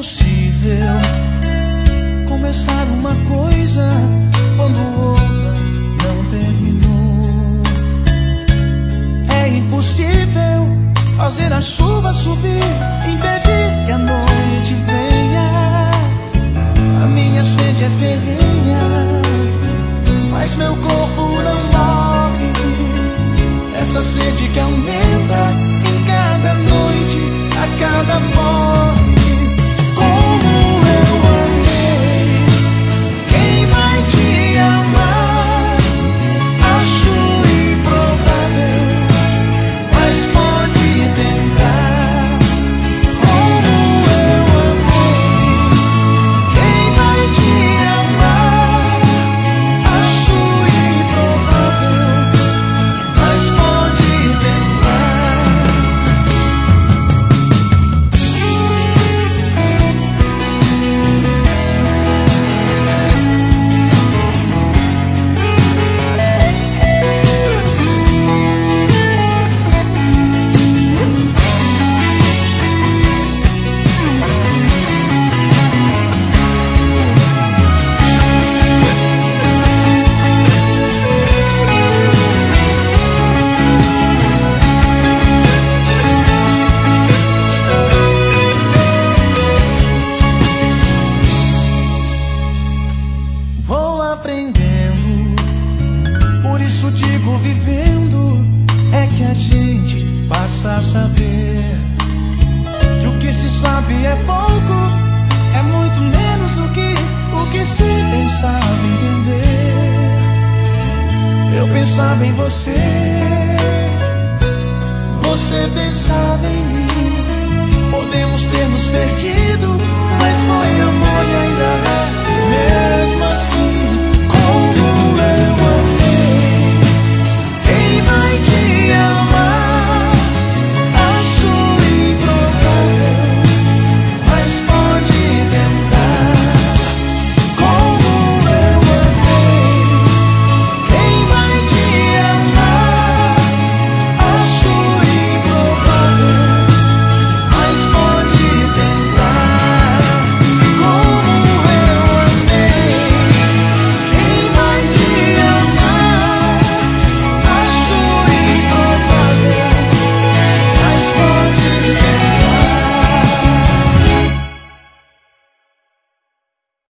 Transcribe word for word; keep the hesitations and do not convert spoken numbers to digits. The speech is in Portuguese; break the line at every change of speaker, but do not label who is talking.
impossível começar uma coisa quando outra não terminou. É impossível fazer a chuva subir, impedir que a noite venha. A minha sede é ferrenha, mas meu corpo não morre. Essa sede que aumenta em cada noite, a cada morte. Como eu amei, quem vai te amar? Acho improvável, mas pode tentar. Como eu amei, quem vai te amar? Acho improvável, mas pode tentar. Vou aprendendo, por isso digo vivendo, é que a gente passa a saber que o que se sabe é pouco, é muito menos do que o que se pensava entender. Eu pensava em você, você pensava em